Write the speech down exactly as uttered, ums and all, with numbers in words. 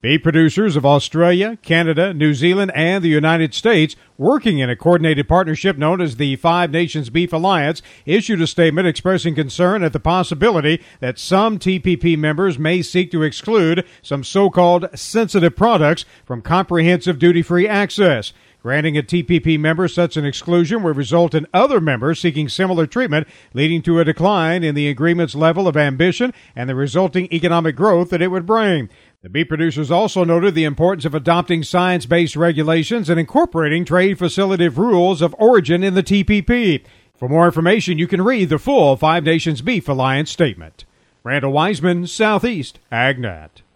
Beef producers of Australia, Canada, New Zealand, and the United States, working in a coordinated partnership known as the Five Nations Beef Alliance, issued a statement expressing concern at the possibility that some T P P members may seek to exclude some so-called sensitive products from comprehensive duty-free access. Granting a T P P member such an exclusion would result in other members seeking similar treatment, leading to a decline in the agreement's level of ambition and the resulting economic growth that it would bring. The beef producers also noted the importance of adopting science-based regulations and incorporating trade facilitative rules of origin in the T P P. For more information, you can read the full Five Nations Beef Alliance statement. Randall Wiseman, Southeast AgNet.